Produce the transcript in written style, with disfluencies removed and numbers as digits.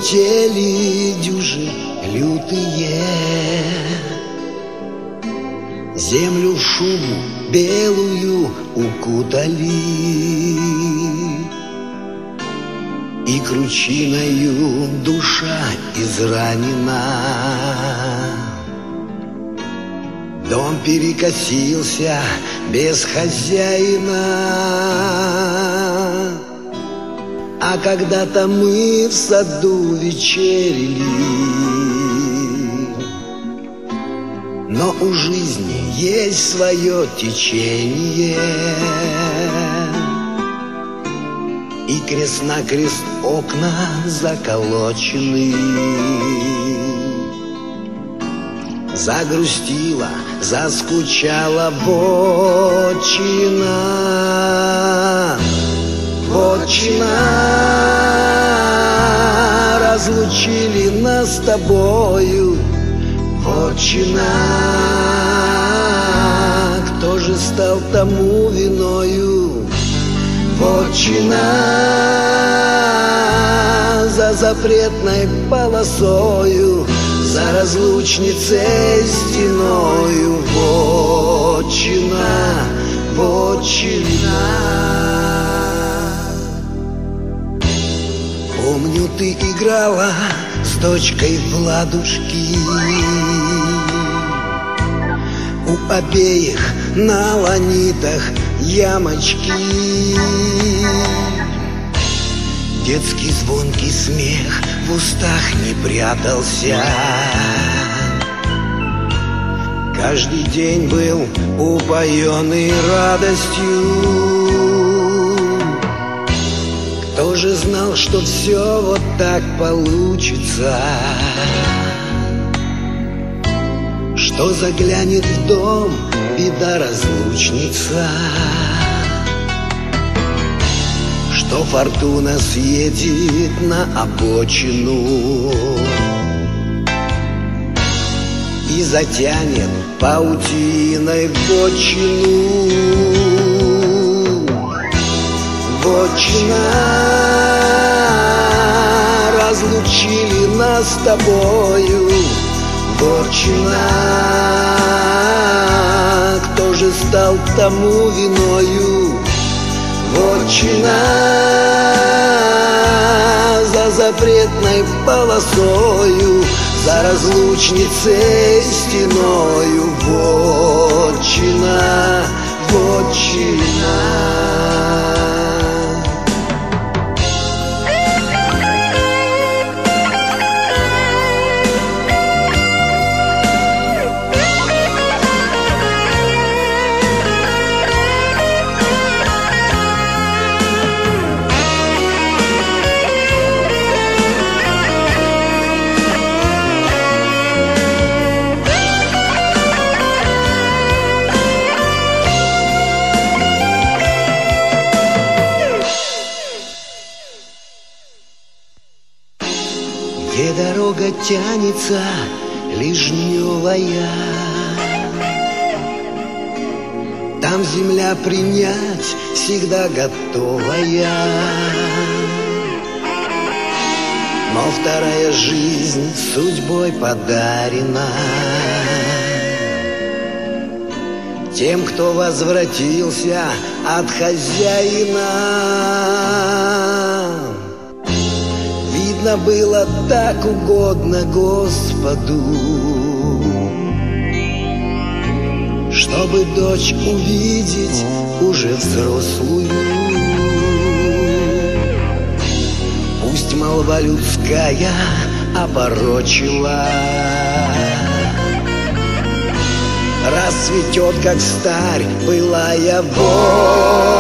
Улетели дюжи лютые, землю в шубу белую укутали, и кручиною душа изранена. Дом перекосился без хозяина, а когда-то мы в саду вечерили. Но у жизни есть свое течение, и крест-накрест окна заколочены. Загрустила, заскучала вотчина, вотчина. Разлучили нас с тобою, вотчина. Кто же стал тому виною? Вотчина. За запретной полосою, за разлучницей стеною, вотчина, вотчина. Помню, ты играла с дочкой в ладушки, у обеих на ланитах ямочки. Детский звонкий смех в устах не прятался. Каждый день был упоенный радостью. Кто же знал, что все вот так получится, что заглянет в дом беда-разлучница, что фортуна съедет на обочину и затянет паутиной вотчину. Вотчина. Разлучили нас с тобою, вотчина. Кто же стал тому виною? Вотчина. За запретной полосою, за разлучницей стеною, вотчина, вотчина. Где дорога тянется лежневая, там земля принять всегда готовая. Но вторая жизнь судьбой подарена тем, кто возвратился от хозяина. Видно, было так угодно Господу, чтобы дочь увидеть уже взрослую. Пусть молва людская опорочила, расцветет, как старь былая вотчина.